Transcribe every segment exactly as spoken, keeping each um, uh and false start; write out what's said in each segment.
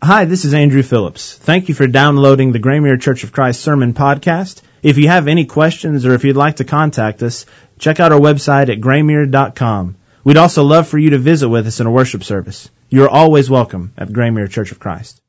Hi, this is Andrew Phillips. Thank you for downloading the Graymere Church of Christ Sermon Podcast. If you have any questions or if you'd like to contact us, check out our website at graymere dot com. We'd also love for you to visit with us in a worship service. You are always welcome at Graymere Church of Christ.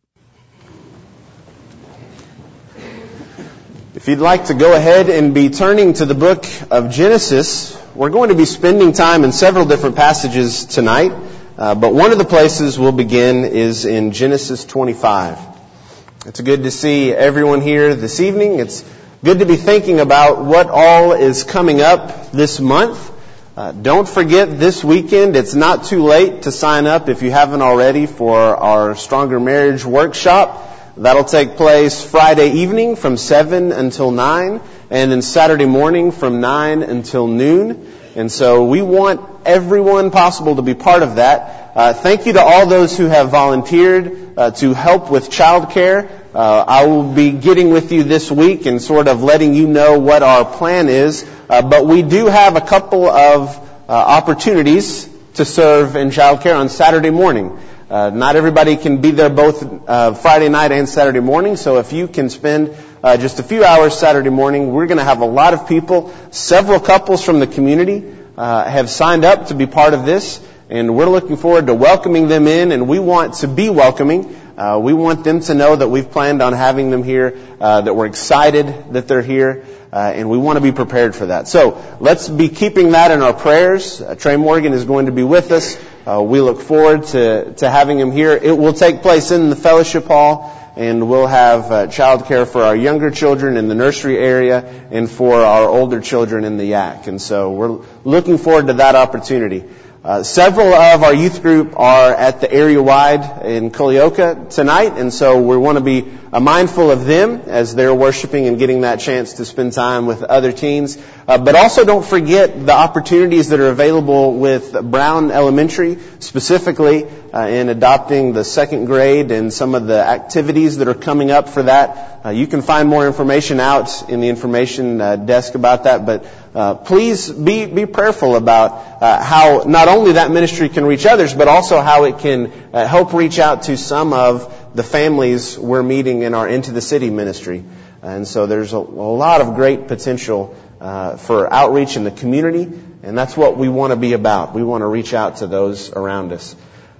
If you'd like to go ahead and be turning to the book of Genesis, we're going to be spending time in several different passages tonight. Uh, but one of the places we'll begin is in Genesis twenty-five. It's good to see everyone here this evening. It's good to be thinking about what all is coming up this month. Uh, don't forget this weekend, it's not too late to sign up if you haven't already for our Stronger Marriage Workshop. That'll take place Friday evening from seven until nine, and then Saturday morning from nine until noon. And so we want everyone possible to be part of that. Uh, thank you to all those who have volunteered uh, to help with childcare. Uh, I will be getting with you this week and sort of letting you know what our plan is. Uh, but we do have a couple of uh, opportunities to serve in childcare on Saturday morning. Uh, not everybody can be there both uh, Friday night and Saturday morning, so if you can spend uh, just a few hours Saturday morning, we're going to have a lot of people. Several couples from the community uh, have signed up to be part of this, and we're looking forward to welcoming them in, and we want to be welcoming. Uh, we want them to know that we've planned on having them here, uh, that we're excited that they're here, uh, and we want to be prepared for that. So let's be keeping that in our prayers. Uh, Trey Morgan is going to be with us. Uh, we look forward to, to having him here. It will take place in the fellowship hall, and we'll have uh, child care for our younger children in the nursery area and for our older children in the Y A C. And so we're looking forward to that opportunity. Uh, several of our youth group are at the area-wide in Culleoka tonight, and so we want to be uh, mindful of them as they're worshiping and getting that chance to spend time with other teens. Uh, but also don't forget the opportunities that are available with Brown Elementary, specifically uh, in adopting the second grade and some of the activities that are coming up for that. Uh, you can find more information out in the information uh, desk about that, but Uh, please be, be prayerful about uh, how not only that ministry can reach others, but also how it can uh, help reach out to some of the families we're meeting in our Into the City ministry. And so there's a, a lot of great potential uh, for outreach in the community, and that's what we want to be about. We want to reach out to those around us.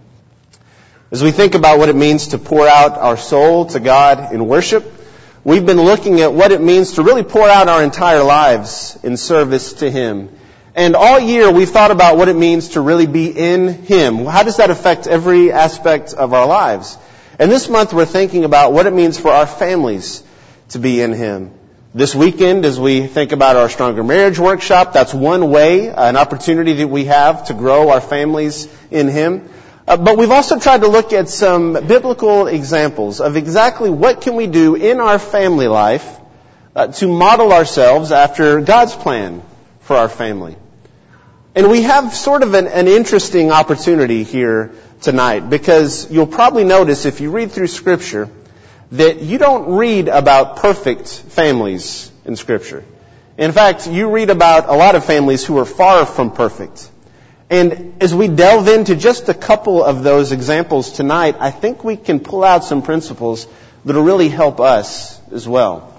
As we think about what it means to pour out our soul to God in worship, we've been looking at what it means to really pour out our entire lives in service to Him. And all year we've thought about what it means to really be in Him. How does that affect every aspect of our lives? And this month we're thinking about what it means for our families to be in Him. This weekend, as we think about our Stronger Marriage Workshop, that's one way, an opportunity that we have to grow our families in Him. Uh, but we've also tried to look at some biblical examples of exactly what can we do in our family life uh, to model ourselves after God's plan for our family. And we have sort of an, an interesting opportunity here tonight, because you'll probably notice if you read through Scripture that you don't read about perfect families in Scripture. In fact, you read about a lot of families who are far from perfect. And as we delve into just a couple of those examples tonight, I think we can pull out some principles that will really help us as well.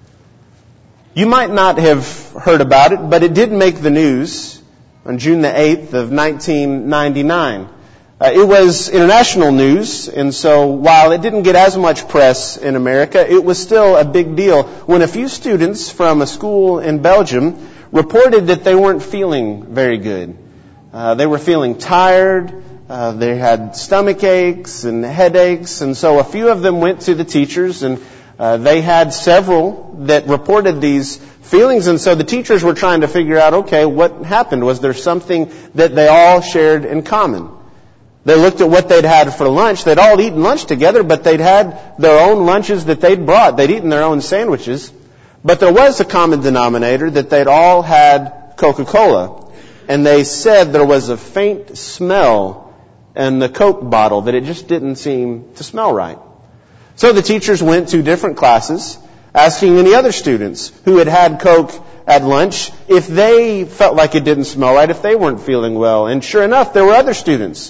You might not have heard about it, but it did make the news on June the eighth of nineteen ninety-nine. Uh, it was international news, and so while it didn't get as much press in America, it was still a big deal when a few students from a school in Belgium reported that they weren't feeling very good. Uh, they were feeling tired, uh, they had stomach aches and headaches, and so a few of them went to the teachers, and uh, they had several that reported these feelings, and so the teachers were trying to figure out, okay, what happened? Was there something that they all shared in common? They looked at what they'd had for lunch. They'd all eaten lunch together, but they'd had their own lunches that they'd brought. They'd eaten their own sandwiches, but there was a common denominator that they'd all had Coca-Cola. And they said there was a faint smell in the Coke bottle, that it just didn't seem to smell right. So the teachers went to different classes, asking any other students who had had Coke at lunch if they felt like it didn't smell right, if they weren't feeling well. And sure enough, there were other students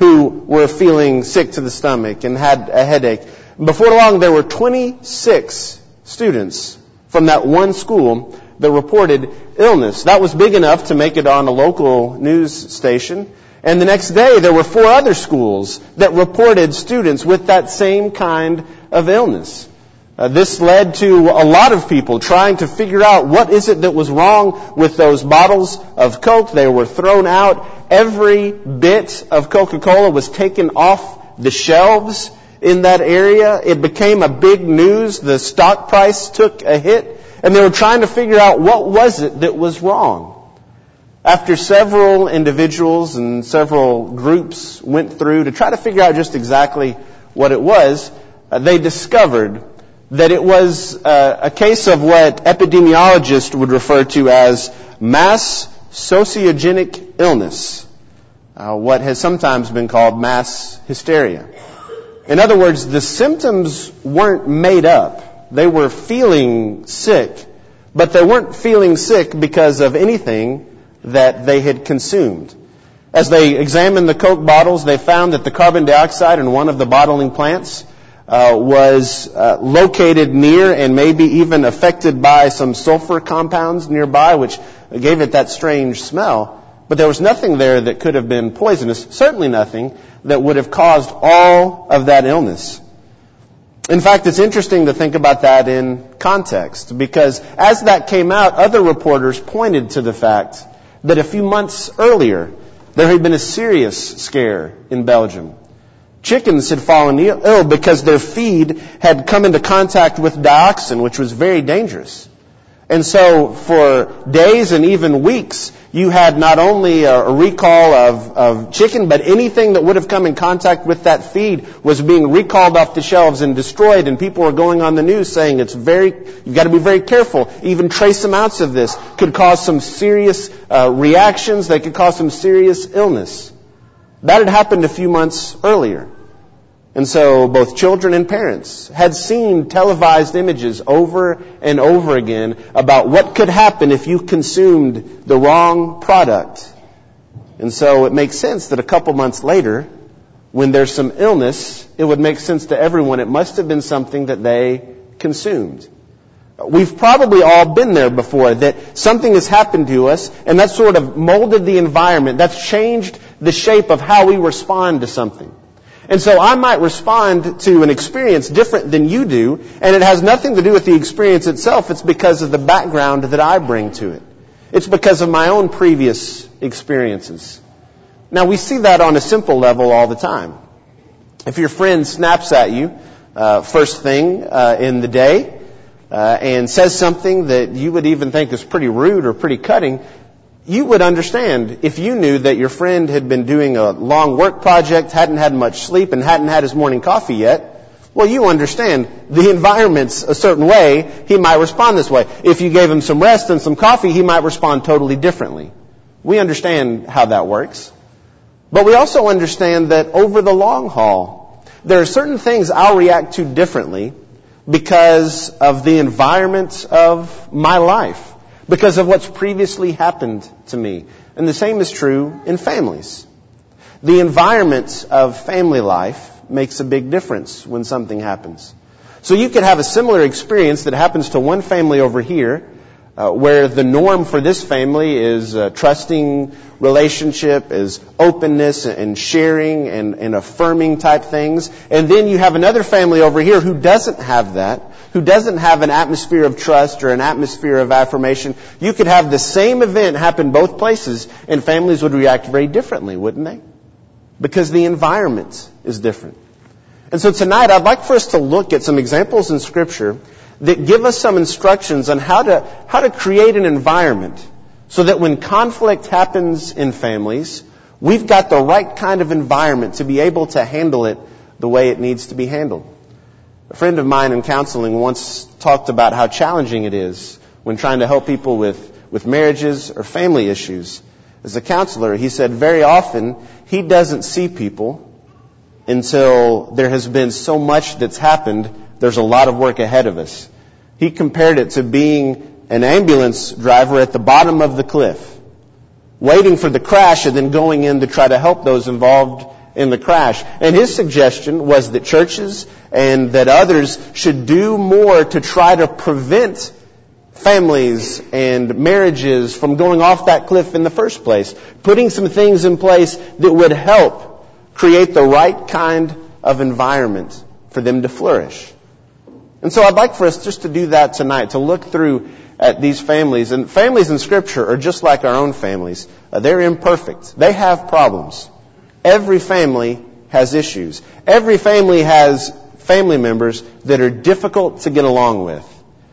who were feeling sick to the stomach and had a headache. Before long, there were twenty-six students from that one school that reported illness. That was big enough to make it on a local news station. And the next day, there were four other schools that reported students with that same kind of illness. Uh, this led to a lot of people trying to figure out what is it that was wrong with those bottles of Coke. They were thrown out. Every bit of Coca-Cola was taken off the shelves in that area. It became a big news. The stock price took a hit. And they were trying to figure out what was it that was wrong. After several individuals and several groups went through to try to figure out just exactly what it was, uh, they discovered that it was uh, a case of what epidemiologists would refer to as mass sociogenic illness, uh, what has sometimes been called mass hysteria. In other words, the symptoms weren't made up. They were feeling sick, but they weren't feeling sick because of anything that they had consumed. As they examined the Coke bottles, they found that the carbon dioxide in one of the bottling plants uh, was uh, located near and maybe even affected by some sulfur compounds nearby, which gave it that strange smell. But there was nothing there that could have been poisonous, certainly nothing that would have caused all of that illness. In fact, it's interesting to think about that in context, because as that came out, other reporters pointed to the fact that a few months earlier, there had been a serious scare in Belgium. Chickens had fallen ill because their feed had come into contact with dioxin, which was very dangerous. And so for days and even weeks, you had not only a recall of, of chicken, but anything that would have come in contact with that feed was being recalled off the shelves and destroyed. And people were going on the news saying it's very, you've got to be very careful. Even trace amounts of this could cause some serious uh, reactions. They could cause some serious illness. That had happened a few months earlier. And so both children and parents had seen televised images over and over again about what could happen if you consumed the wrong product. And so it makes sense that a couple months later, when there's some illness, it would make sense to everyone it must have been something that they consumed. We've probably all been there before, that something has happened to us and that sort of molded the environment. That's changed the shape of how we respond to something. And so I might respond to an experience different than you do, and it has nothing to do with the experience itself. It's because of the background that I bring to it. It's because of my own previous experiences. Now, we see that on a simple level all the time. If your friend snaps at you uh, first thing uh, in the day uh, and says something that you would even think is pretty rude or pretty cutting, you would understand if you knew that your friend had been doing a long work project, hadn't had much sleep, and hadn't had his morning coffee yet. Well, you understand the environment's a certain way, he might respond this way. If you gave him some rest and some coffee, he might respond totally differently. We understand how that works. But we also understand that over the long haul, there are certain things I'll react to differently because of the environment of my life, because of what's previously happened to me. And the same is true in families. The environment of family life makes a big difference when something happens. So you could have a similar experience that happens to one family over here, uh, where the norm for this family is a trusting relationship, is openness and sharing and, and affirming type things. And then you have another family over here who doesn't have that, who doesn't have an atmosphere of trust or an atmosphere of affirmation. You could have the same event happen both places, and families would react very differently, wouldn't they? Because the environment is different. And so tonight, I'd like for us to look at some examples in Scripture that give us some instructions on how to, how to create an environment so that when conflict happens in families, we've got the right kind of environment to be able to handle it the way it needs to be handled. A friend of mine in counseling once talked about how challenging it is when trying to help people with, with marriages or family issues. As a counselor, he said very often he doesn't see people until there has been so much that's happened, there's a lot of work ahead of us. He compared it to being an ambulance driver at the bottom of the cliff, waiting for the crash and then going in to try to help those involved in the crash. And his suggestion was that churches and that others should do more to try to prevent families and marriages from going off that cliff in the first place. Putting some things in place that would help create the right kind of environment for them to flourish. And so I'd like for us just to do that tonight, to look through at these families. And families in Scripture are just like our own families. Uh, they're imperfect. They have problems. Every family has issues. Every family has family members that are difficult to get along with.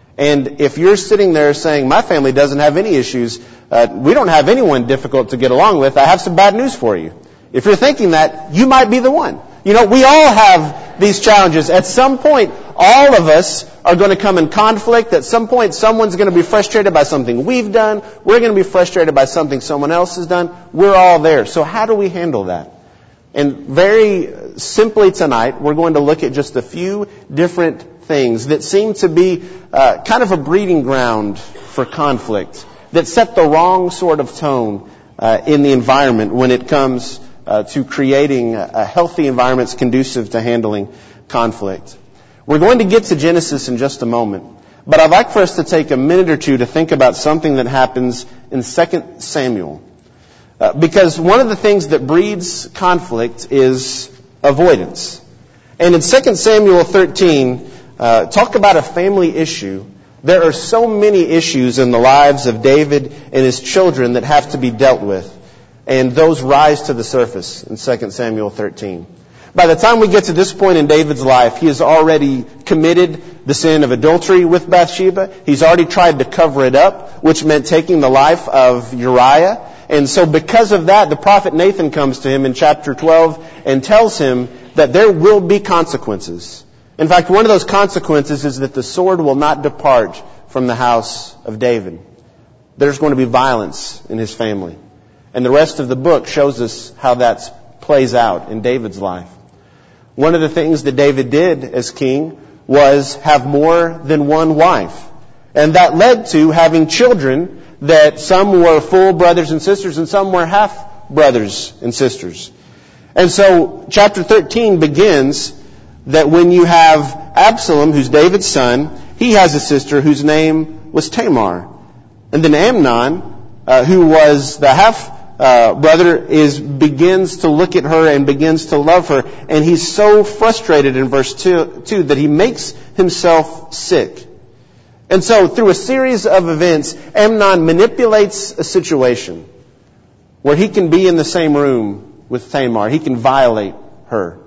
And if you're sitting there saying, my family doesn't have any issues, uh, we don't have anyone difficult to get along with, I have some bad news for you. If you're thinking that, you might be the one. You know, we all have these challenges. At some point, all of us are going to come in conflict. At some point, someone's going to be frustrated by something we've done. We're going to be frustrated by something someone else has done. We're all there. So how do we handle that? And very simply tonight, we're going to look at just a few different things that seem to be uh, kind of a breeding ground for conflict, that set the wrong sort of tone uh, in the environment when it comes uh, to creating a healthy environments conducive to handling conflict. We're going to get to Genesis in just a moment, but I'd like for us to take a minute or two to think about something that happens in Second Samuel. Uh, because one of the things that breeds conflict is avoidance. And in Second Samuel thirteen, uh, talk about a family issue. There are so many issues in the lives of David and his children that have to be dealt with. And those rise to the surface in Second Samuel thirteen. By the time we get to this point in David's life, he has already committed the sin of adultery with Bathsheba. He's already tried to cover it up, which meant taking the life of Uriah. And so because of that, the prophet Nathan comes to him in chapter twelve and tells him that there will be consequences. In fact, one of those consequences is that the sword will not depart from the house of David. There's going to be violence in his family. And the rest of the book shows us how that plays out in David's life. One of the things that David did as king was have more than one wife. And that led to having children that some were full brothers and sisters and some were half brothers and sisters. And so chapter thirteen begins that when you have Absalom, who's David's son, he has a sister whose name was Tamar. And then Amnon, uh, who was the half uh, brother, is begins to look at her and begins to love her. And he's so frustrated in verse two, two that he makes himself sick. And so through a series of events, Amnon manipulates a situation where he can be in the same room with Tamar. He can violate her.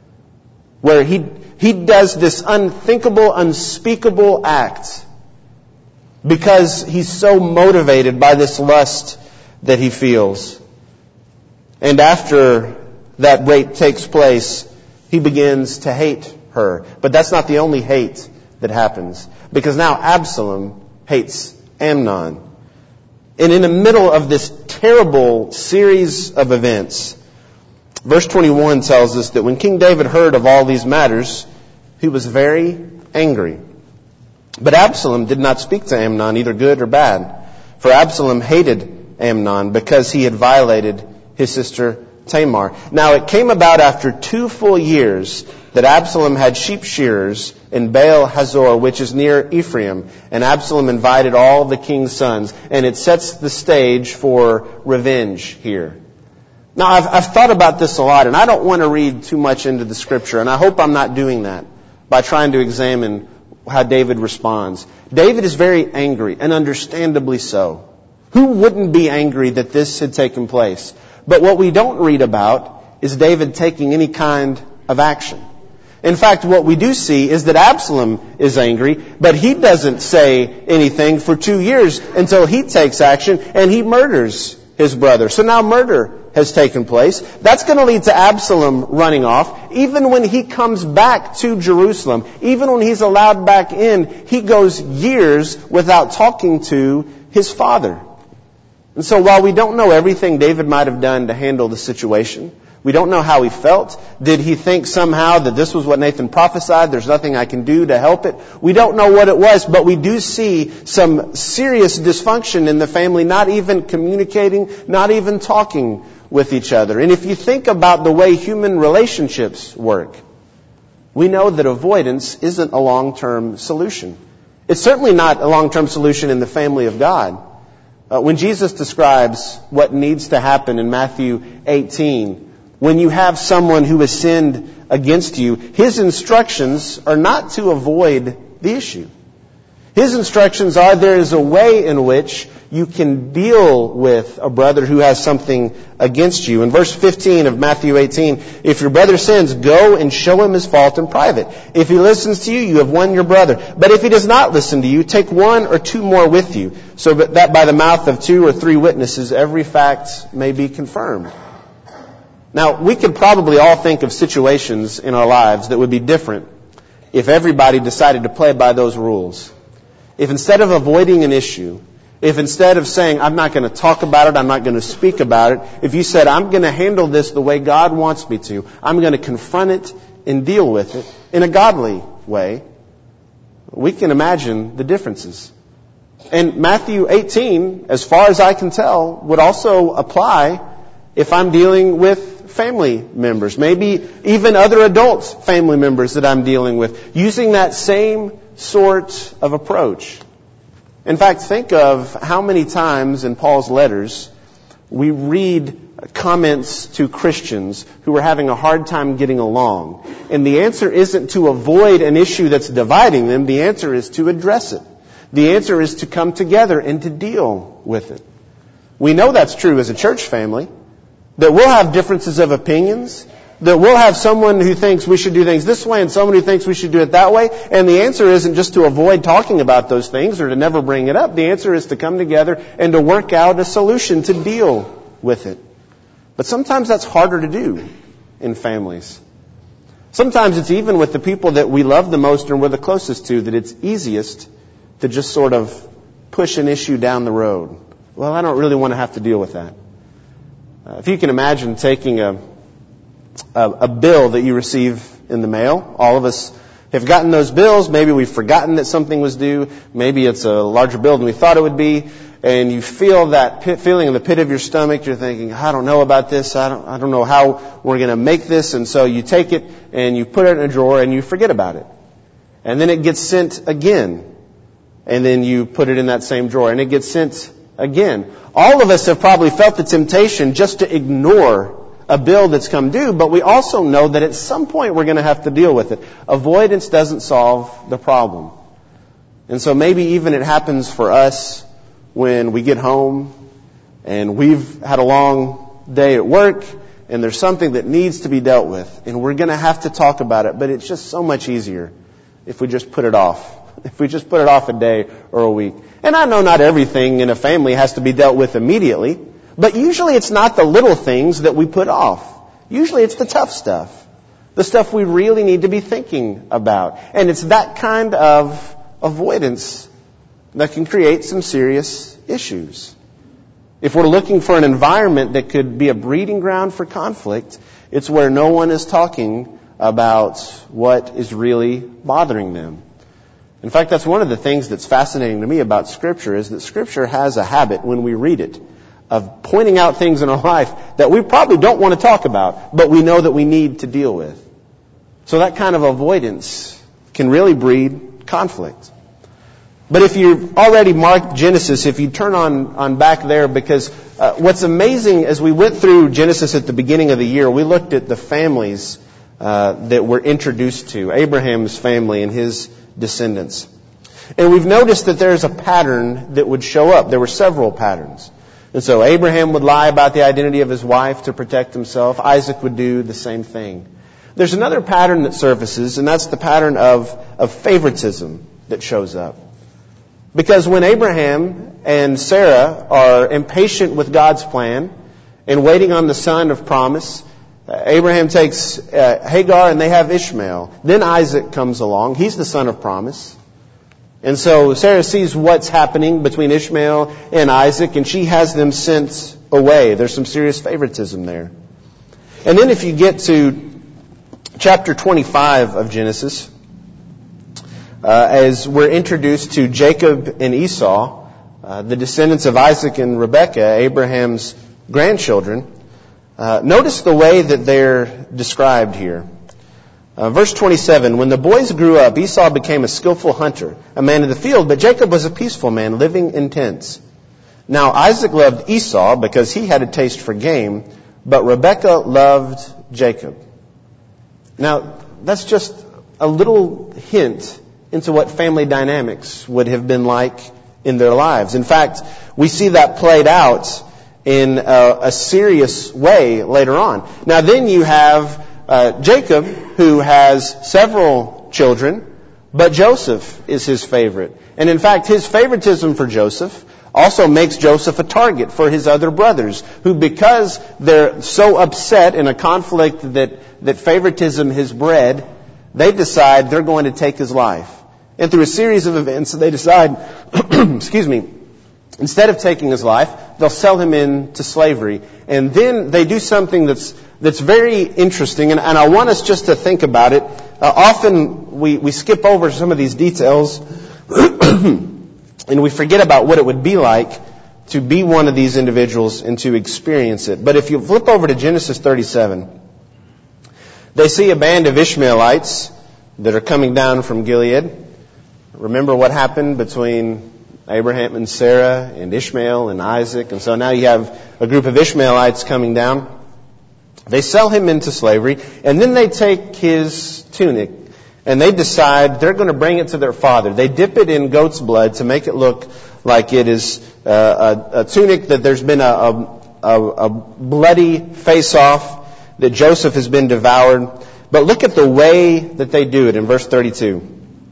Where he he does this unthinkable, unspeakable act because he's so motivated by this lust that he feels. And after that rape takes place, he begins to hate her. But that's not the only hate that happens. Because now Absalom hates Amnon. And in the middle of this terrible series of events, verse twenty-one tells us that when King David heard of all these matters, he was very angry. But Absalom did not speak to Amnon, either good or bad. For Absalom hated Amnon because he had violated his sister Tamar. Now it came about after two full years that Absalom had sheep shearers in Baal Hazor, which is near Ephraim. And Absalom invited all the king's sons. And it sets the stage for revenge here. Now, I've, I've thought about this a lot, and I don't want to read too much into the Scripture, and I hope I'm not doing that by trying to examine how David responds. David is very angry, and understandably so. Who wouldn't be angry that this had taken place? But what we don't read about is David taking any kind of action. In fact, what we do see is that Absalom is angry, but he doesn't say anything for two years until he takes action and he murders his brother. So now murder has taken place. That's going to lead to Absalom running off. Even when he comes back to Jerusalem, even when he's allowed back in, he goes years without talking to his father. And so while we don't know everything David might have done to handle the situation, we don't know how he felt. Did he think somehow that this was what Nathan prophesied? There's nothing I can do to help it. We don't know what it was, but we do see some serious dysfunction in the family, not even communicating, not even talking with each other. And if you think about the way human relationships work, we know that avoidance isn't a long-term solution. It's certainly not a long-term solution in the family of God. Uh, when Jesus describes what needs to happen in Matthew eighteen, when you have someone who has sinned against you, His instructions are not to avoid the issue. His instructions are there is a way in which you can deal with a brother who has something against you. In verse fifteen of Matthew eighteen, if your brother sins, go and show him his fault in private. If he listens to you, you have won your brother. But if he does not listen to you, take one or two more with you, so that by the mouth of two or three witnesses every fact may be confirmed. Now, we could probably all think of situations in our lives that would be different if everybody decided to play by those rules. If instead of avoiding an issue, if instead of saying, I'm not going to talk about it, I'm not going to speak about it, if you said, I'm going to handle this the way God wants me to, I'm going to confront it and deal with it in a godly way, we can imagine the differences. And Matthew eighteen, as far as I can tell, would also apply if I'm dealing with family members, maybe even other adult family members that I'm dealing with, using that same sort of approach. In fact, think of how many times in Paul's letters we read comments to Christians who are having a hard time getting along. And the answer isn't to avoid an issue that's dividing them. The answer is to address it. The answer is to come together and to deal with it. We know that's true as a church family, that we'll have differences of opinions, that we'll have someone who thinks we should do things this way and someone who thinks we should do it that way. And the answer isn't just to avoid talking about those things or to never bring it up. The answer is to come together and to work out a solution to deal with it. But sometimes that's harder to do in families. Sometimes it's even with the people that we love the most and we're the closest to that it's easiest to just sort of push an issue down the road. Well, I don't really want to have to deal with that. Uh, if you can imagine taking a A, a bill that you receive in the mail. All of us have gotten those bills. Maybe we've forgotten that something was due. Maybe it's a larger bill than we thought it would be. And you feel that pit, feeling in the pit of your stomach. You're thinking, I don't know about this. I don't, I don't know how we're going to make this. And so you take it and you put it in a drawer and you forget about it. And then it gets sent again. And then you put it in that same drawer and it gets sent again. All of us have probably felt the temptation just to ignore a bill that's come due, but we also know that at some point we're going to have to deal with it. Avoidance doesn't solve the problem. And so maybe even it happens for us when we get home and we've had a long day at work and there's something that needs to be dealt with and we're going to have to talk about it, but it's just so much easier if we just put it off. If we just put it off a day or a week. And I know not everything in a family has to be dealt with immediately. But usually it's not the little things that we put off. Usually it's the tough stuff. The stuff we really need to be thinking about. And it's that kind of avoidance that can create some serious issues. If we're looking for an environment that could be a breeding ground for conflict, it's where no one is talking about what is really bothering them. In fact, that's one of the things that's fascinating to me about Scripture is that Scripture has a habit when we read it of pointing out things in our life that we probably don't want to talk about, but we know that we need to deal with. So that kind of avoidance can really breed conflict. But if you've already marked Genesis, if you turn on, on back there, because uh, what's amazing as we went through Genesis at the beginning of the year, we looked at the families uh, that we're introduced to, Abraham's family and his descendants. And we've noticed that there's a pattern that would show up. There were several patterns. And so Abraham would lie about the identity of his wife to protect himself. Isaac would do the same thing. There's another pattern that surfaces, and that's the pattern of, of favoritism that shows up. Because when Abraham and Sarah are impatient with God's plan and waiting on the son of promise, uh, Abraham takes uh, Hagar and they have Ishmael. Then Isaac comes along. He's the son of promise. And so Sarah sees what's happening between Ishmael and Isaac, and she has them sent away. There's some serious favoritism there. And then if you get to chapter twenty-five of Genesis, uh, as we're introduced to Jacob and Esau, uh, the descendants of Isaac and Rebekah, Abraham's grandchildren, Uh, notice the way that they're described here. Uh, verse twenty-seven, when the boys grew up, Esau became a skillful hunter, a man in the field, but Jacob was a peaceful man, living in tents. Now Isaac loved Esau because he had a taste for game, but Rebekah loved Jacob. Now, that's just a little hint into what family dynamics would have been like in their lives. In fact, we see that played out in a, a serious way later on. Now then you have uh, Jacob, who has several children, but Joseph is his favorite. And in fact, his favoritism for Joseph also makes Joseph a target for his other brothers, who, because they're so upset in a conflict that, that favoritism has bred, they decide they're going to take his life. And through a series of events, they decide, excuse me, instead of taking his life, they'll sell him into slavery. And then they do something that's that's very interesting, and, and I want us just to think about it. Uh, often we, we skip over some of these details, and we forget about what it would be like to be one of these individuals and to experience it. But if you flip over to Genesis thirty-seven, they see a band of Ishmaelites that are coming down from Gilead. Remember what happened between Abraham and Sarah and Ishmael and Isaac. And so now you have a group of Ishmaelites coming down. They sell him into slavery, and then they take his tunic and they decide they're going to bring it to their father. They dip it in goat's blood to make it look like it is uh, a, a tunic that there's been a, a, a bloody face-off, that Joseph has been devoured. But look at the way that they do it in verse thirty-two.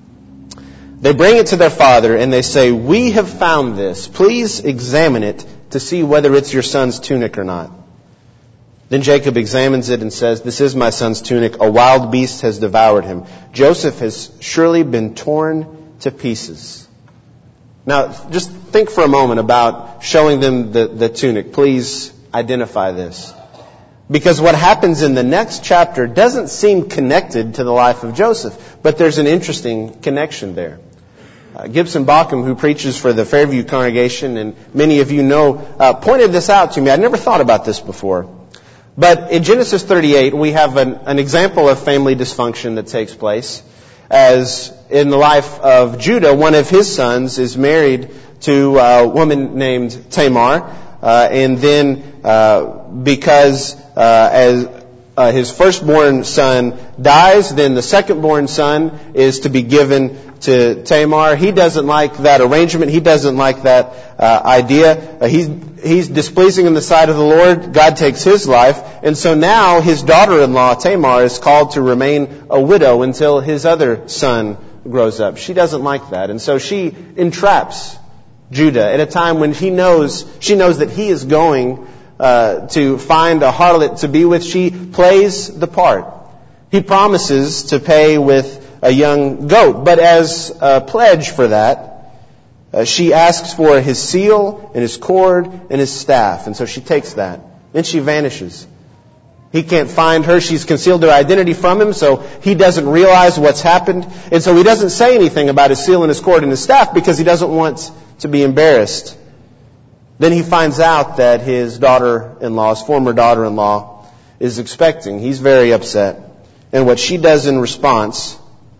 They bring it to their father and they say, "We have found this. Please examine it to see whether it's your son's tunic or not." Then Jacob examines it and says, "This is my son's tunic. A wild beast has devoured him. Joseph has surely been torn to pieces." Now, just think for a moment about showing them the, the tunic. Please identify this. Because what happens in the next chapter doesn't seem connected to the life of Joseph, but there's an interesting connection there. Uh, Gibson Bauckham, who preaches for the Fairview congregation, and many of you know, uh, pointed this out to me. I'd never thought about this before. But in Genesis thirty-eight, we have an, an example of family dysfunction that takes place. As in the life of Judah, one of his sons is married to a woman named Tamar. Uh, and then uh, because uh, as uh, his firstborn son dies, then the secondborn son is to be given to Tamar. He doesn't like that arrangement. He doesn't like that uh, idea. Uh, he's he's displeasing in the sight of the Lord. God takes his life. And so now his daughter-in-law, Tamar, is called to remain a widow until his other son grows up. She doesn't like that. And so she entraps Judah at a time when he knows, she knows that he is going uh, to find a harlot to be with. She plays the part. He promises to pay with a young goat. But as a pledge for that, uh, she asks for his seal and his cord and his staff. And so she takes that. Then she vanishes. He can't find her. She's concealed her identity from him, so he doesn't realize what's happened. And so he doesn't say anything about his seal and his cord and his staff because he doesn't want to be embarrassed. Then he finds out that his daughter-in-law, his former daughter-in-law, is expecting. He's very upset. And what she does in response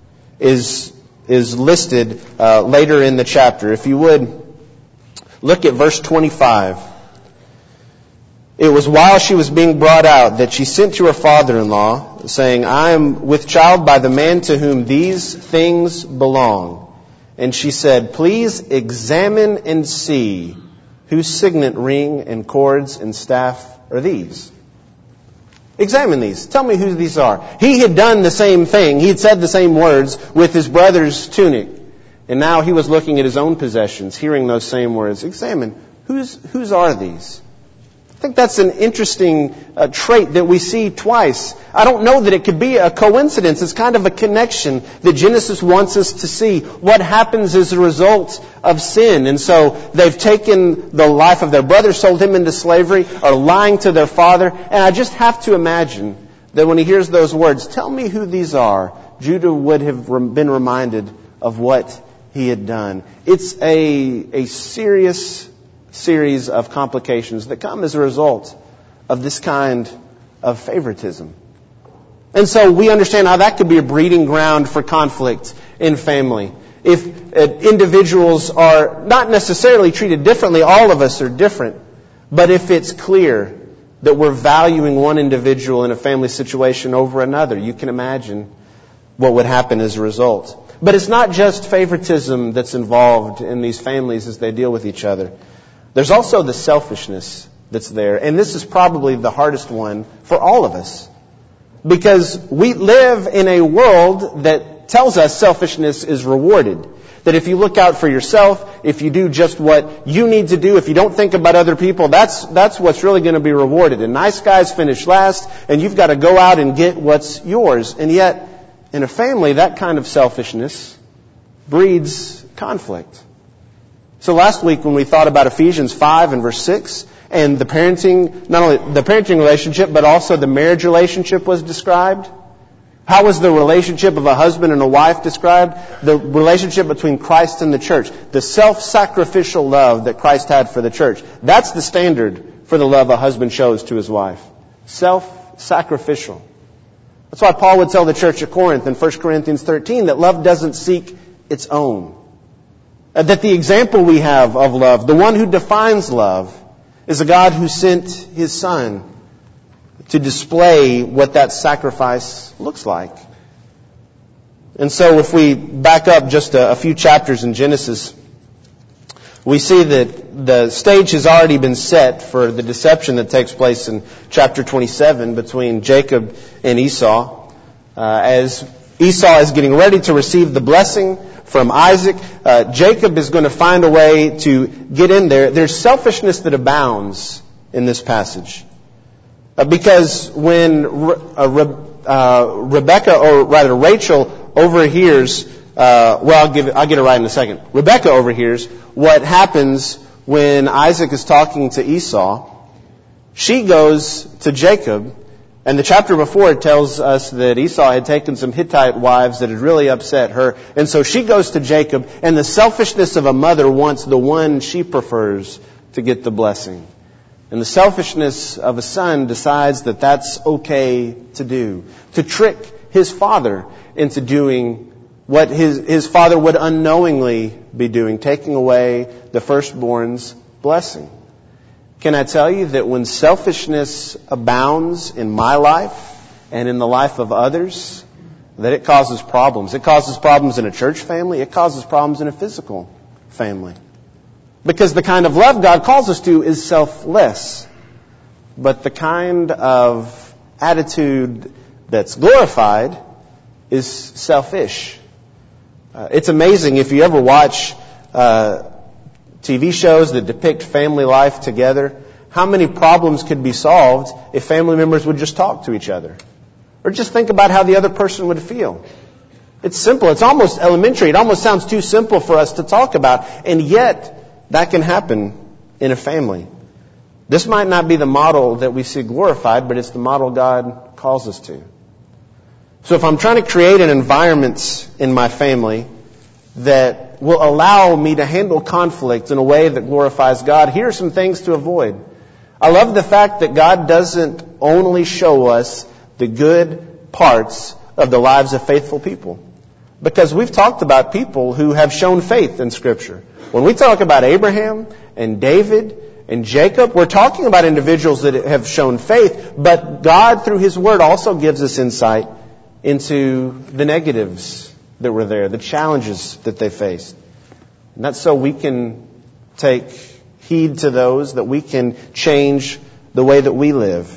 is is listed uh, later in the chapter. If you would, look at verse twenty-five. It was while she was being brought out that she sent to her father-in-law, saying, "I am with child by the man to whom these things belong." And she said, "Please examine and see whose signet ring and cords and staff are these." Examine these. Tell me who these are. He had done the same thing. He had said the same words with his brother's tunic. And now he was looking at his own possessions, hearing those same words. Examine. Whose, whose are these? I think that's an interesting uh, trait that we see twice. I don't know that it could be a coincidence. It's kind of a connection that Genesis wants us to see. What happens as a result of sin? And so they've taken the life of their brother, sold him into slavery, are lying to their father. And I just have to imagine that when he hears those words, "Tell me who these are," Judah would have been reminded of what he had done. It's a, a serious series of complications that come as a result of this kind of favoritism. And so we understand how that could be a breeding ground for conflict in family. If uh, individuals are not necessarily treated differently, all of us are different, but if it's clear that we're valuing one individual in a family situation over another, you can imagine what would happen as a result. But it's not just favoritism that's involved in these families as they deal with each other. There's also the selfishness that's there. And this is probably the hardest one for all of us. Because we live in a world that tells us selfishness is rewarded. That if you look out for yourself, if you do just what you need to do, if you don't think about other people, that's that's what's really going to be rewarded. And nice guys finish last, and you've got to go out and get what's yours. And yet, in a family, that kind of selfishness breeds conflict. So last week when we thought about Ephesians five and verse six, and the parenting, not only the parenting relationship, but also the marriage relationship was described. How was the relationship of a husband and a wife described? The relationship between Christ and the church. The self-sacrificial love that Christ had for the church. That's the standard for the love a husband shows to his wife. Self-sacrificial. That's why Paul would tell the church at Corinth in First Corinthians thirteen that love doesn't seek its own. That the example we have of love, the one who defines love, is a God who sent His Son to display what that sacrifice looks like. And so if we back up just a, a few chapters in Genesis, we see that the stage has already been set for the deception that takes place in chapter twenty-seven between Jacob and Esau. Uh, as Esau is getting ready to receive the blessing from Isaac, uh, Jacob is going to find a way to get in there. There's selfishness that abounds in this passage. Uh, because when Re- uh, Re- uh, Rebecca, or rather Rachel, overhears, uh, well, I'll give it, I'll get it right in a second. Rebecca overhears what happens when Isaac is talking to Esau. She goes to Jacob, and the chapter before it tells us that Esau had taken some Hittite wives that had really upset her. And so she goes to Jacob, and the selfishness of a mother wants the one she prefers to get the blessing. And the selfishness of a son decides that that's okay to do. To trick his father into doing what his, his father would unknowingly be doing, taking away the firstborn's blessing. Can I tell you that when selfishness abounds in my life and in the life of others, that it causes problems. It causes problems in a church family. It causes problems in a physical family. Because the kind of love God calls us to is selfless. But the kind of attitude that's glorified is selfish. Uh, it's amazing if you ever watch uh, T V shows that depict family life together, how many problems could be solved if family members would just talk to each other. Or just think about how the other person would feel. It's simple. It's almost elementary. It almost sounds too simple for us to talk about. And yet, that can happen in a family. This might not be the model that we see glorified, but it's the model God calls us to. So if I'm trying to create an environment in my family that will allow me to handle conflict in a way that glorifies God, here are some things to avoid. I love the fact that God doesn't only show us the good parts of the lives of faithful people. Because we've talked about people who have shown faith in Scripture. When we talk about Abraham and David and Jacob, we're talking about individuals that have shown faith, but God, through His Word, also gives us insight into the negatives that were there, the challenges that they faced. And that's so we can take heed to those, that we can change the way that we live.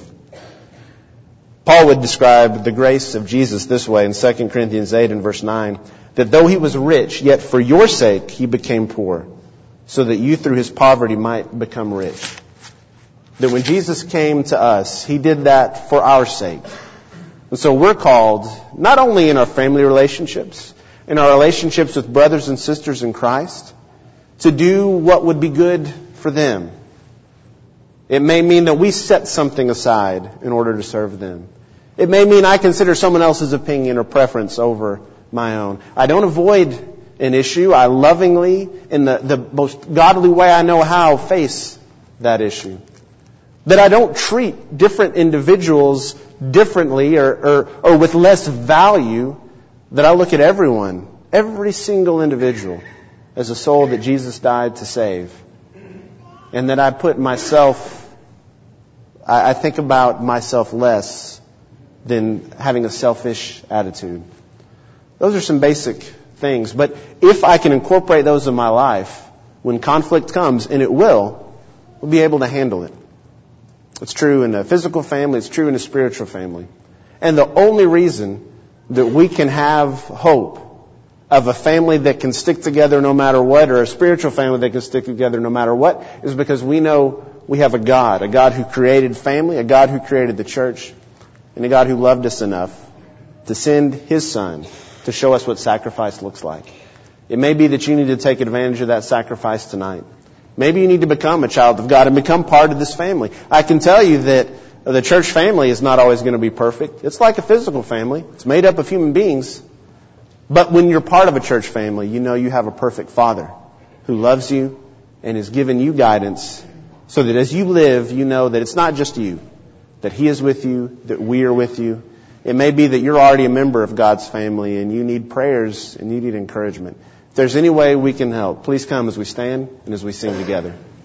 Paul would describe the grace of Jesus this way in Second Corinthians eight and verse nine, that though He was rich, yet for your sake He became poor, so that you through His poverty might become rich. That when Jesus came to us, He did that for our sake. And so we're called, not only in our family relationships, in our relationships with brothers and sisters in Christ, to do what would be good for them. It may mean that we set something aside in order to serve them. It may mean I consider someone else's opinion or preference over my own. I don't avoid an issue. I lovingly, in the, the most godly way I know how, face that issue. That I don't treat different individuals differently or, or, or with less value. That I look at everyone, every single individual, as a soul that Jesus died to save. And that I put myself, I, I think about myself less than having a selfish attitude. Those are some basic things. But if I can incorporate those in my life, when conflict comes, and it will, we'll be able to handle it. It's true in a physical family. It's true in a spiritual family. And the only reason that we can have hope of a family that can stick together no matter what, or a spiritual family that can stick together no matter what, is because we know we have a God, a God who created family, a God who created the church, and a God who loved us enough to send His Son to show us what sacrifice looks like. It may be that you need to take advantage of that sacrifice tonight. Maybe you need to become a child of God and become part of this family. I can tell you that the church family is not always going to be perfect. It's like a physical family. It's made up of human beings. But when you're part of a church family, you know you have a perfect Father who loves you and has given you guidance so that as you live, you know that it's not just you, that He is with you, that we are with you. It may be that you're already a member of God's family and you need prayers and you need encouragement. If there's any way we can help, please come as we stand and as we sing together.